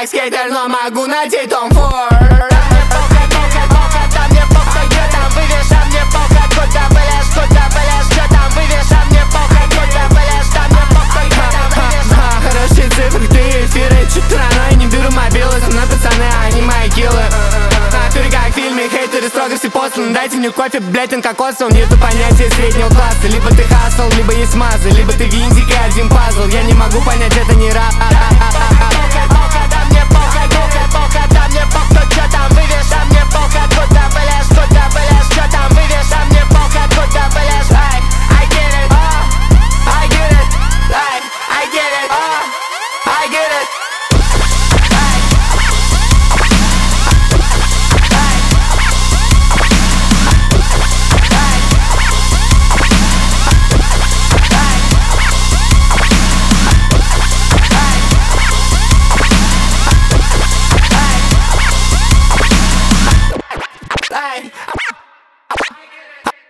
как скейтер, но могу найти Том Форд. Мне похуй, да мне похуй, где там вывешь, а мне похуй, куда блядь, что там вывешь, а мне похуй, куда блядь, да мне похуй, где там вывешь. Хорошие цифры, ты эфиры, чуть рано, и не беру мобилы, со мной пацаны, они мои киллы. Натуре как в фильме, хейтеры строго все посланы. Дайте мне кофе, блять, он кокосовый. Нету понятия среднего класса. Либо ты хасл, либо есть мазы, либо ты винтик и один пазл. Я не могу понять, это не рап.